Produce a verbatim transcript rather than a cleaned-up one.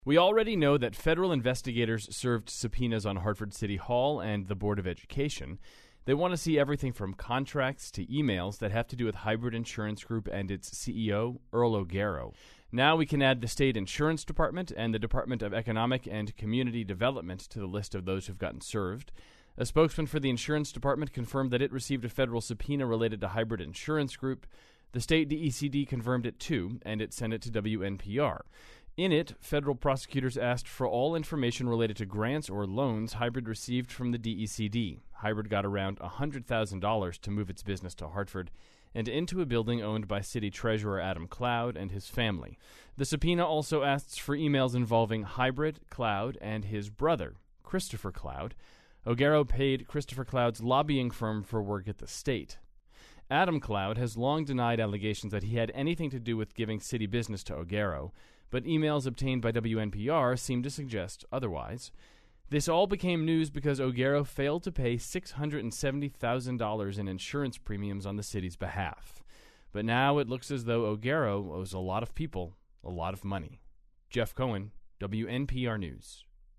We already know that federal investigators served subpoenas on Hartford City Hall and the Board of Education. They want to see everything from contracts to emails that have to do with Hybrid Insurance Group and its C E O, Earl O'Garo. Now we can add the State Insurance Department and the Department of Economic and Community Development to the list of those who've gotten served. A spokesman for the Insurance Department confirmed that it received a federal subpoena related to Hybrid Insurance Group. The state D E C D confirmed it too, and it sent it to W N P R. In it, federal prosecutors asked for all information related to grants or loans Hybrid received from the D E C D. Hybrid got around one hundred thousand dollars to move its business to Hartford and into a building owned by City Treasurer Adam Cloud and his family. The subpoena also asks for emails involving Hybrid, Cloud, and his brother, Christopher Cloud. O'Garo paid Christopher Cloud's lobbying firm for work at the state. Adam Cloud has long denied allegations that he had anything to do with giving city business to O'Garo, but emails obtained by W N P R seem to suggest otherwise. This all became news because O'Garo failed to pay six hundred seventy thousand dollars in insurance premiums on the city's behalf. But now it looks as though O'Garo owes a lot of people a lot of money. Jeff Cohen, W N P R News.